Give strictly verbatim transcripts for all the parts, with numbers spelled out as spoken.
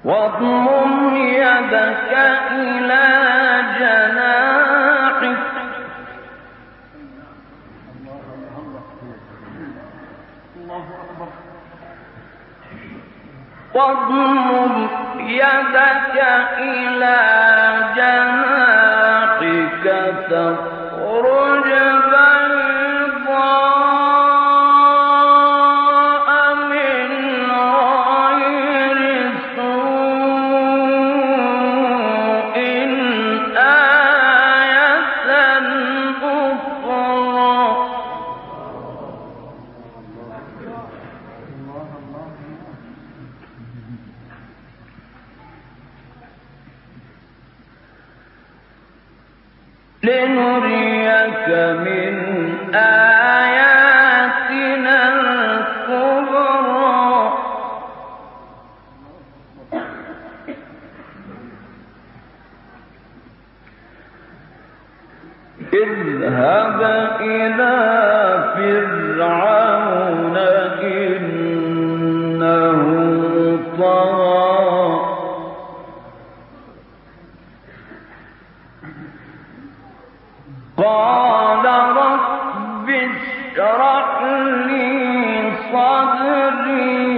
واضمم يدك إلى جناحك واضمم يدك إلى جناحك تخرج بيضاء من غير سوء آية أخرى لنريك من آياتنا الكبرى اذهب إلى فرعون إنه طغى قال رب اشرح لي صدري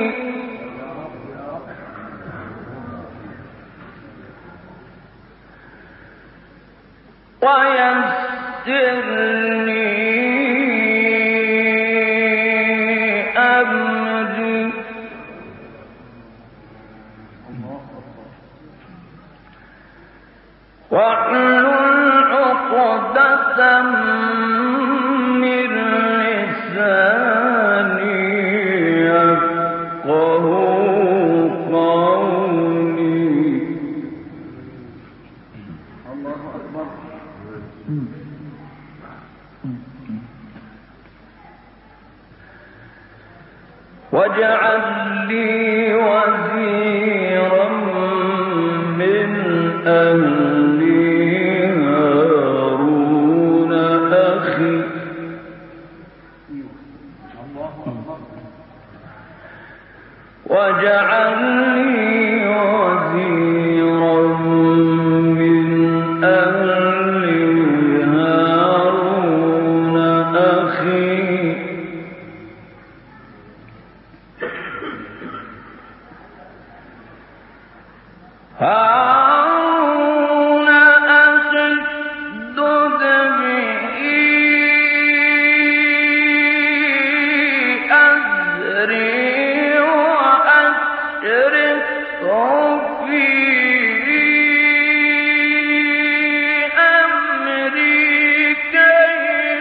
ويسر لي أمري واحلل عقدة من لساني يفقهوا قولي. الله أكبر. واجعل لي وزيرا من أهلي هارون أخي واجعل لي وزيرا من أهلي هارون أخي هارون أشدد به أزري وأشركه في أمري كي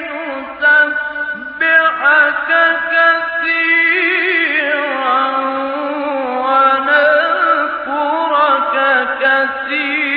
نسبحك كثيرا ونذكرك كثيرا